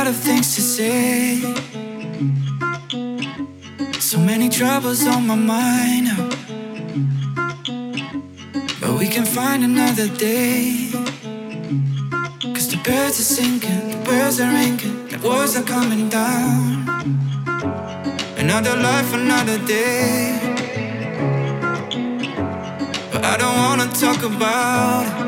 lot of things to say. So many troubles on my mind now. But we can find another day. Cause the birds are singing, the birds are ringing, the walls are coming down. Another life, another day. But I don't wanna talk about it.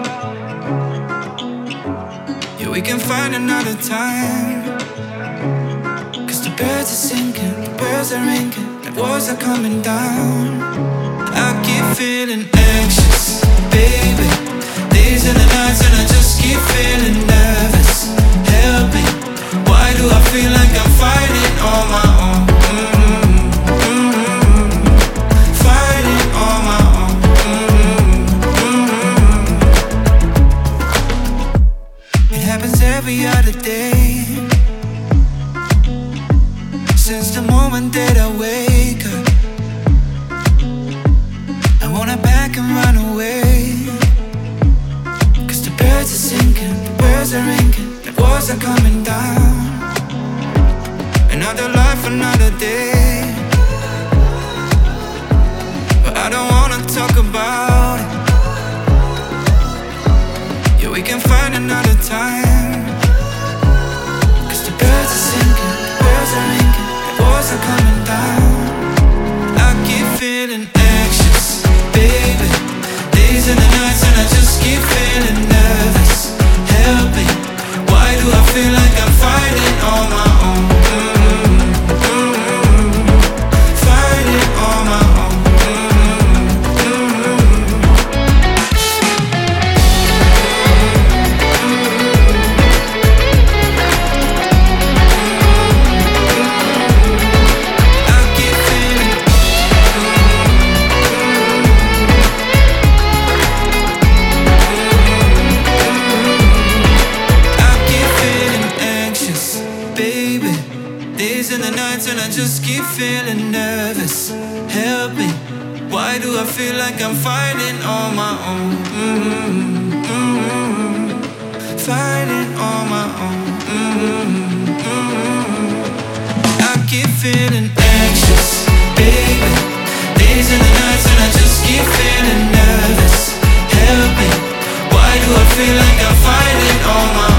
Yeah, we can find another time. Cause the birds are singing, the birds are ringing, the walls are coming down. I keep feeling anxious, baby. Days and the nights and I just keep feeling nervous. Help me, why do I feel like I'm fighting on my own? Fighting on my own. It happens every other day. Since the moment that I wake up, I wanna back and run away. Cause the birds are singing, the birds are ringing, the walls are coming down. Another life, another day. But I don't wanna talk about it. Yeah, we can find another time. Cause the birds are singing, the birds are ringing, the walls are coming down. I keep feeling anxious, baby. Days and the nights and I just keep feeling nervous. Help me, why do I feel like I'm fighting on my own? Fighting on my own. I keep feeling. I keep feeling anxious, baby. Days and the nights and I just keep feeling nervous. Help me, why do I feel like I'm fighting on my own? Fighting on my own. I keep feeling anxious, baby. Days and the nights and I just keep feeling nervous. Help me, why do I feel like I'm fighting on my own?